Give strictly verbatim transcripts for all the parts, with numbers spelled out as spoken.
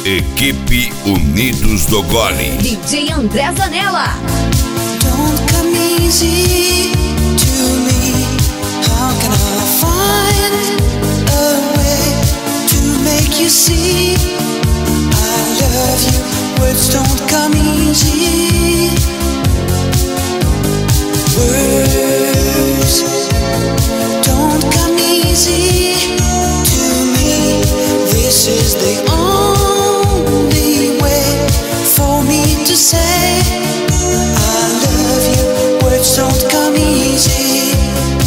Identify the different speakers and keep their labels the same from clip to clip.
Speaker 1: Equipe Unidos do Gole.
Speaker 2: D J André Zanella.
Speaker 3: Don't come easy to me. How can I find a way to make you see I love you? Words don't come easy. Words don't come easy to me. This is the only way for me to say I love you. Words don't come easy.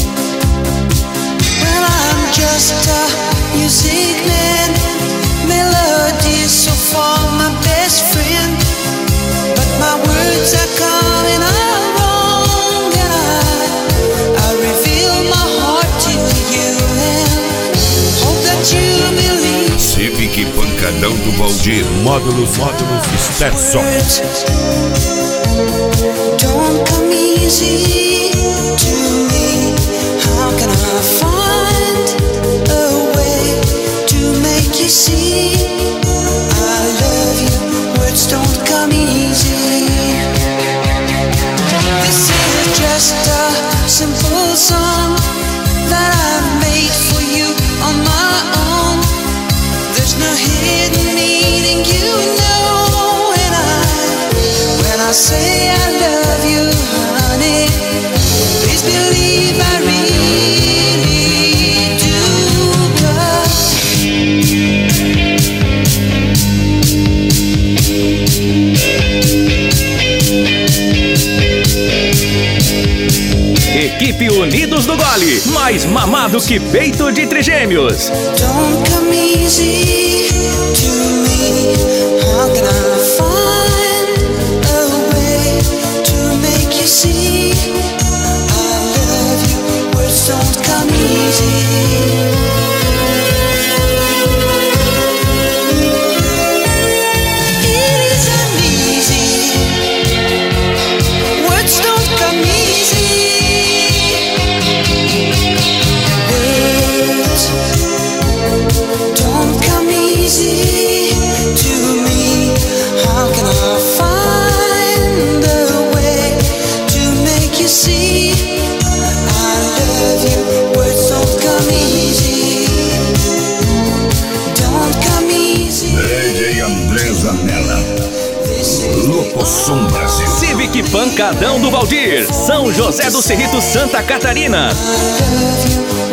Speaker 3: Well, I'm just a music man, melody so far my best friend, but my words are coming out wrong, and I, I reveal my heart to you and hope that you believe.
Speaker 1: Civic Pancadão do Valdir.
Speaker 4: Módulos, módulos, Sterson.
Speaker 3: Don't come easy to me. How can I find a way to make you see I love you? Words don't come easy. This is just a simple song that I made for you on my own. There's no hidden meaning, you know, and I, when I say I love you, honey, please believe I really do.
Speaker 5: Equipe Unidos do Gole, mais mamado que peito de trigêmeos.
Speaker 3: Don't come easy to me. How can I find a way to make you see I love you? Words don't come easy. It isn't easy. Words don't come easy. Words don't come easy to me. How can I find a way to make you see I love you? Words don't come easy. Don't come easy.
Speaker 1: D J André Zanella. Locoção Brasil.
Speaker 5: Civic Pancadão do Valdir, São José do Cerrito, Santa Catarina.
Speaker 3: I love you.